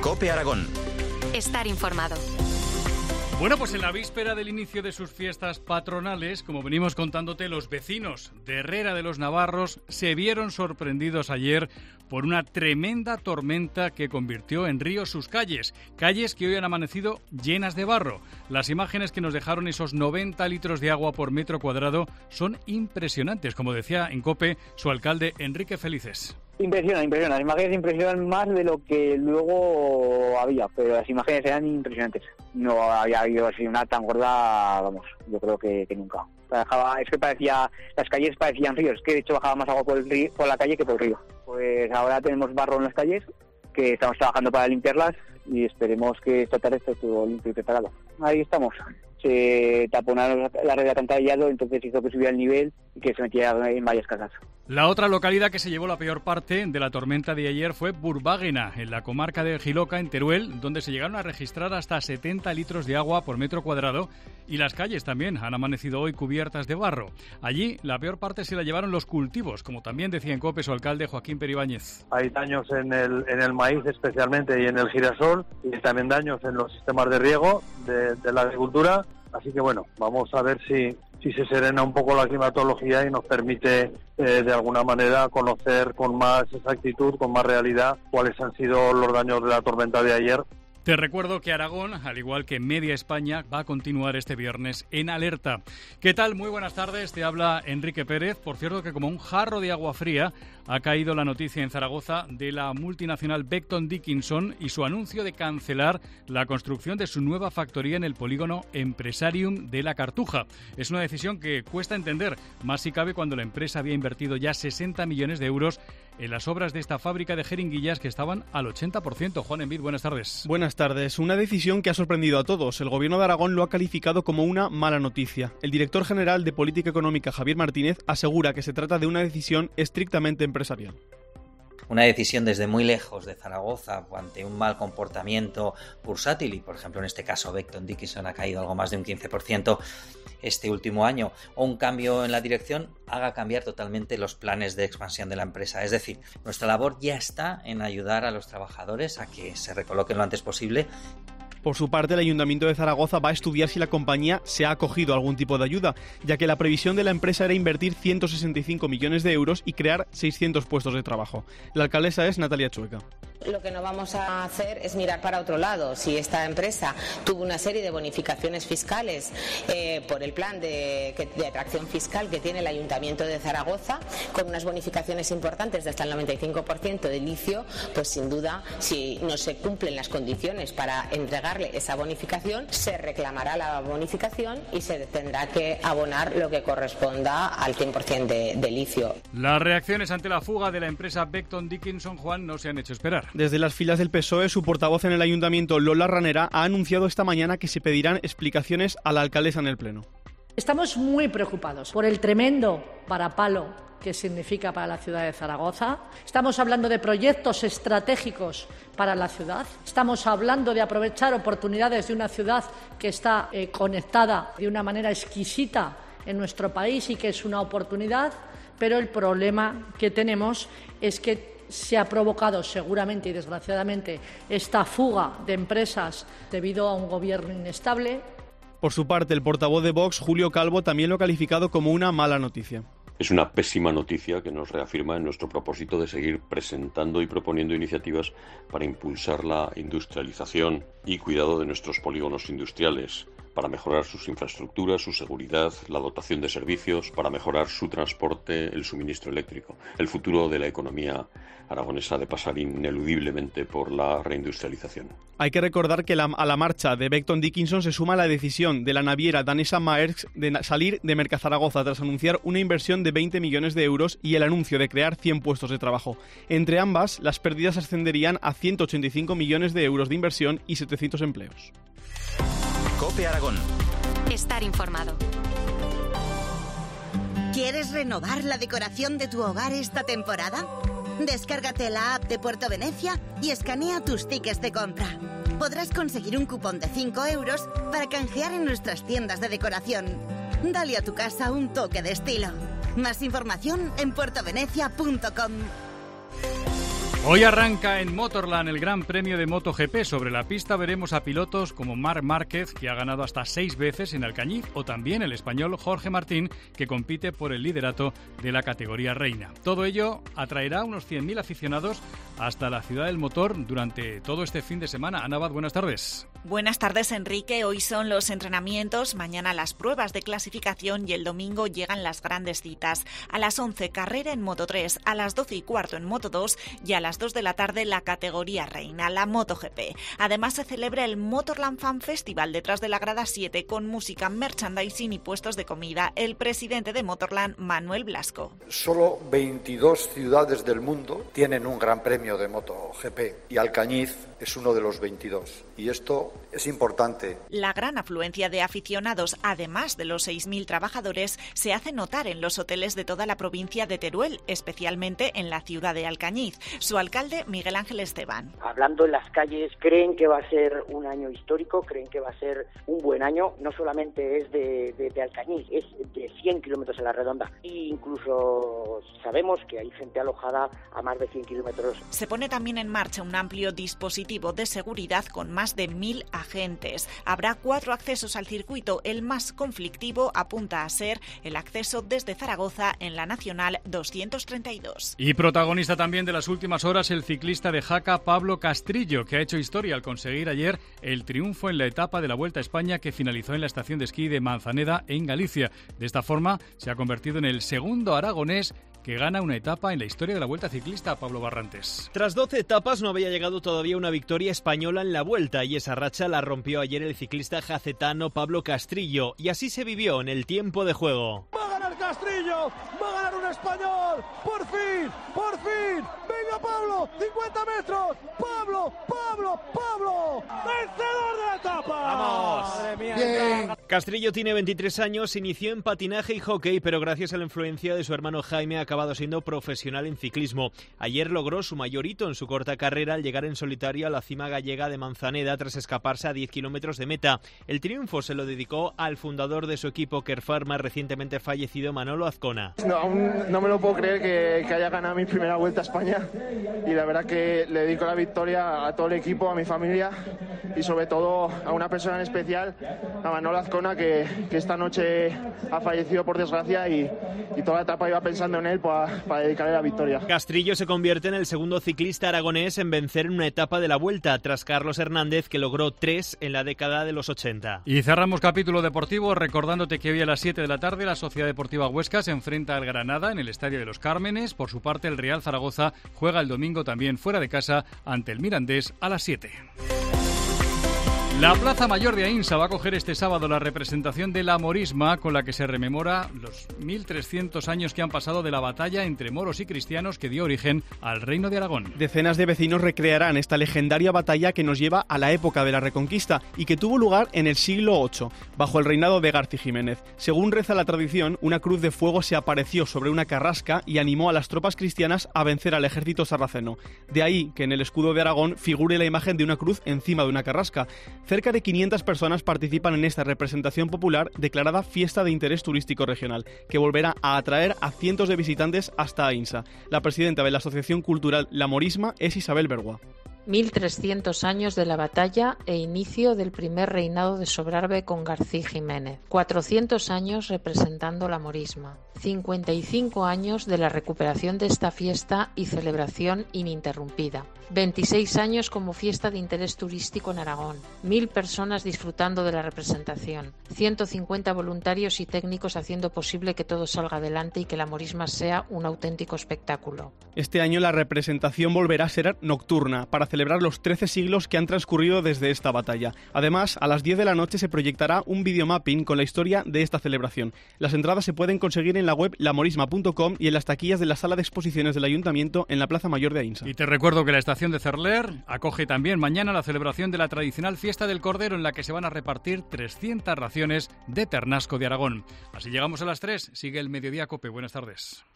COPE Aragón. Estar informado. Bueno, pues en la víspera del inicio de sus fiestas patronales, como venimos contándote, los vecinos de Herrera de los Navarros se vieron sorprendidos ayer por una tremenda tormenta que convirtió en río sus calles que hoy han amanecido llenas de barro. Las imágenes que nos dejaron esos 90 litros de agua por metro cuadrado son impresionantes, como decía en COPE su alcalde Enrique Felices. Impresiona. Las imágenes impresionan más de lo que luego había, pero las imágenes eran impresionantes. No había habido así una tan gorda, vamos, yo creo que nunca. Es que las calles parecían ríos, que de hecho bajaba más agua por la calle que por el río. Pues ahora tenemos barro en las calles, que estamos trabajando para limpiarlas y esperemos que esta tarde esté todo limpio y preparado. Ahí estamos. Se taponaron la red de alcantarillado, entonces hizo que subiera el nivel y que se metiera en varias casas. La otra localidad que se llevó la peor parte de la tormenta de ayer fue Burbáguena, en la comarca de Giloca, en Teruel, donde se llegaron a registrar hasta 70 litros de agua por metro cuadrado y las calles también han amanecido hoy cubiertas de barro. Allí la peor parte se la llevaron los cultivos, como también decía en COPE su alcalde Joaquín Peribáñez. Hay daños en el maíz especialmente y en el girasol, y también daños en los sistemas de riego de la agricultura. Así que bueno, vamos a ver si se serena un poco la climatología y nos permite de alguna manera conocer con más exactitud, con más realidad, cuáles han sido los daños de la tormenta de ayer. Te recuerdo que Aragón, al igual que media España, va a continuar este viernes en alerta. ¿Qué tal? Muy buenas tardes, te habla Enrique Pérez. Por cierto que como un jarro de agua fría ha caído la noticia en Zaragoza de la multinacional Becton Dickinson y su anuncio de cancelar la construcción de su nueva factoría en el polígono Empresarium de la Cartuja. Es una decisión que cuesta entender, más si cabe cuando la empresa había invertido ya 60 millones de euros en las obras de esta fábrica de jeringuillas que estaban al 80%. Juan Envid, buenas tardes. Buenas tardes. Una decisión que ha sorprendido a todos. El Gobierno de Aragón lo ha calificado como una mala noticia. El director general de Política Económica, Javier Martínez, asegura que se trata de una decisión estrictamente empresarial. Una decisión desde muy lejos de Zaragoza ante un mal comportamiento bursátil y, por ejemplo, en este caso Becton Dickinson ha caído algo más de un 15% este último año, o un cambio en la dirección haga cambiar totalmente los planes de expansión de la empresa. Es decir, nuestra labor ya está en ayudar a los trabajadores a que se recoloquen lo antes posible. Por su parte, el Ayuntamiento de Zaragoza va a estudiar si la compañía se ha acogido a algún tipo de ayuda, ya que la previsión de la empresa era invertir 165 millones de euros y crear 600 puestos de trabajo. La alcaldesa es Natalia Chueca. Lo que no vamos a hacer es mirar para otro lado. Si esta empresa tuvo una serie de bonificaciones fiscales por el plan de atracción fiscal que tiene el Ayuntamiento de Zaragoza, con unas bonificaciones importantes de hasta el 95% de litio, pues sin duda, si no se cumplen las condiciones para entregarle esa bonificación, se reclamará la bonificación y se tendrá que abonar lo que corresponda al 100% de litio. Las reacciones ante la fuga de la empresa Becton Dickinson, Juan, no se han hecho esperar. Desde las filas del PSOE, su portavoz en el Ayuntamiento, Lola Ranera, ha anunciado esta mañana que se pedirán explicaciones a la alcaldesa en el Pleno. Estamos muy preocupados por el tremendo varapalo que significa para la ciudad de Zaragoza. Estamos hablando de proyectos estratégicos para la ciudad. Estamos hablando de aprovechar oportunidades de una ciudad que está conectada de una manera exquisita en nuestro país y que es una oportunidad, pero el problema que tenemos es que se ha provocado seguramente y desgraciadamente esta fuga de empresas debido a un gobierno inestable. Por su parte, el portavoz de Vox, Julio Calvo, también lo ha calificado como una mala noticia. Es una pésima noticia que nos reafirma en nuestro propósito de seguir presentando y proponiendo iniciativas para impulsar la industrialización y cuidado de nuestros polígonos industriales, para mejorar sus infraestructuras, su seguridad, la dotación de servicios, para mejorar su transporte, el suministro eléctrico. El futuro de la economía aragonesa ha de pasar ineludiblemente por la reindustrialización. Hay que recordar que a la marcha de Becton Dickinson se suma la decisión de la naviera danesa Maersk de salir de Mercazaragoza tras anunciar una inversión de 20 millones de euros y el anuncio de crear 100 puestos de trabajo. Entre ambas, las pérdidas ascenderían a 185 millones de euros de inversión y 700 empleos. COPE Aragón. Estar informado. ¿Quieres renovar la decoración de tu hogar esta temporada? Descárgate la app de Puerto Venecia y escanea tus tickets de compra. Podrás conseguir un cupón de 5 euros para canjear en nuestras tiendas de decoración. Dale a tu casa un toque de estilo. Más información en puertovenecia.com. Hoy arranca en Motorland el Gran Premio de MotoGP. Sobre la pista veremos a pilotos como Marc Márquez, que ha ganado hasta 6 veces en Alcañiz, o también el español Jorge Martín, que compite por el liderato de la categoría reina. Todo ello atraerá unos 100.000 aficionados hasta la ciudad del motor durante todo este fin de semana. Ana Abad, buenas tardes. Buenas tardes, Enrique. Hoy son los entrenamientos, mañana las pruebas de clasificación y el domingo llegan las grandes citas. A las 11 carrera en Moto3, a las 12:15 en Moto2 y a las 2 de la tarde la categoría reina, la MotoGP. Además se celebra el Motorland Fan Festival detrás de la grada 7 con música, merchandising y puestos de comida. El presidente de Motorland, Manuel Blasco. Solo 22 ciudades del mundo tienen un gran premio de MotoGP y Alcañiz es uno de los 22. Y esto es importante. La gran afluencia de aficionados, además de los 6.000 trabajadores, se hace notar en los hoteles de toda la provincia de Teruel, especialmente en la ciudad de Alcañiz. Su alcalde, Miguel Ángel Esteban. Hablando en las calles, creen que va a ser un año histórico, creen que va a ser un buen año. No solamente es de Alcañiz, es de 100 kilómetros a la redonda. E incluso sabemos que hay gente alojada a más de 100 kilómetros. Se pone también en marcha un amplio dispositivo de seguridad con más de 1.000 agentes. Habrá 4 accesos al circuito. El más conflictivo apunta a ser el acceso desde Zaragoza en la Nacional 232. Y protagonista también de las últimas horas el ciclista de Jaca, Pablo Castrillo, que ha hecho historia al conseguir ayer el triunfo en la etapa de la Vuelta a España que finalizó en la estación de esquí de Manzaneda, en Galicia. De esta forma se ha convertido en el segundo aragonés que gana una etapa en la historia de la Vuelta Ciclista, Pablo Barrantes. Tras 12 etapas no había llegado todavía una victoria española en la Vuelta y esa racha la rompió ayer el ciclista jacetano Pablo Castrillo y así se vivió en el tiempo de juego. ¡Va a ganar Castrillo! ¡Va a ganar un español! ¡Por fin! ¡Por fin! ¡Venga Pablo! ¡50 metros! ¡Pablo! ¡Pablo! ¡Pablo! ¡Vencedor de la etapa! ¡Vamos! ¡Madre mía! Bien. Castrillo tiene 23 años, inició en patinaje y hockey, pero gracias a la influencia de su hermano Jaime ha acabado siendo profesional en ciclismo. Ayer logró su mayor hito en su corta carrera al llegar en solitario a la cima gallega de Manzaneda tras escaparse a 10 kilómetros de meta. El triunfo se lo dedicó al fundador de su equipo Kerpharma, recientemente fallecido, Manolo Azcona. No me lo puedo creer que haya ganado mi primera Vuelta a España y la verdad que le dedico la victoria a todo el equipo, a mi familia y sobre todo a una persona en especial, a Manolo Azcona, que esta noche ha fallecido por desgracia y toda la etapa iba pensando en él para dedicarle la victoria. Castrillo se convierte en el segundo ciclista aragonés en vencer en una etapa de la Vuelta, tras Carlos Hernández, que logró 3 en la década de los 80. Y cerramos capítulo deportivo recordándote que hoy a las 7 de la tarde la Sociedad Deportiva Huesca se enfrenta al Granada en el Estadio de los Cármenes. Por su parte, el Real Zaragoza juega el domingo también fuera de casa ante el Mirandés a las 7. La Plaza Mayor de Aínsa va a acoger este sábado la representación de la Morisma, con la que se rememora los 1.300 años que han pasado de la batalla entre moros y cristianos que dio origen al Reino de Aragón. Decenas de vecinos recrearán esta legendaria batalla que nos lleva a la época de la Reconquista y que tuvo lugar en el siglo VIII, bajo el reinado de Garci Jiménez. Según reza la tradición, una cruz de fuego se apareció sobre una carrasca y animó a las tropas cristianas a vencer al ejército sarraceno. De ahí que en el escudo de Aragón figure la imagen de una cruz encima de una carrasca. Cerca de 500 personas participan en esta representación popular declarada Fiesta de Interés Turístico Regional, que volverá a atraer a cientos de visitantes hasta Aínsa. La presidenta de la Asociación Cultural La Morisma es Isabel Bergua. 1.300 años de la batalla e inicio del primer reinado de Sobrarbe con García Jiménez. 400 años representando la Morisma. 55 años de la recuperación de esta fiesta y celebración ininterrumpida. 26 años como fiesta de interés turístico en Aragón. 1.000 personas disfrutando de la representación. 150 voluntarios y técnicos haciendo posible que todo salga adelante y que la Morisma sea un auténtico espectáculo. Este año la representación volverá a ser nocturna para celebrar los 13 siglos que han transcurrido desde esta batalla. Además, a las 10 de la noche se proyectará un videomapping con la historia de esta celebración. Las entradas se pueden conseguir en la web lamorisma.com y en las taquillas de la sala de exposiciones del Ayuntamiento en la Plaza Mayor de Aínsa. Y te recuerdo que la estación de Cerler acoge también mañana la celebración de la tradicional Fiesta del Cordero, en la que se van a repartir 300 raciones de ternasco de Aragón. Así llegamos a las 3. Sigue el Mediodía Cope. Buenas tardes.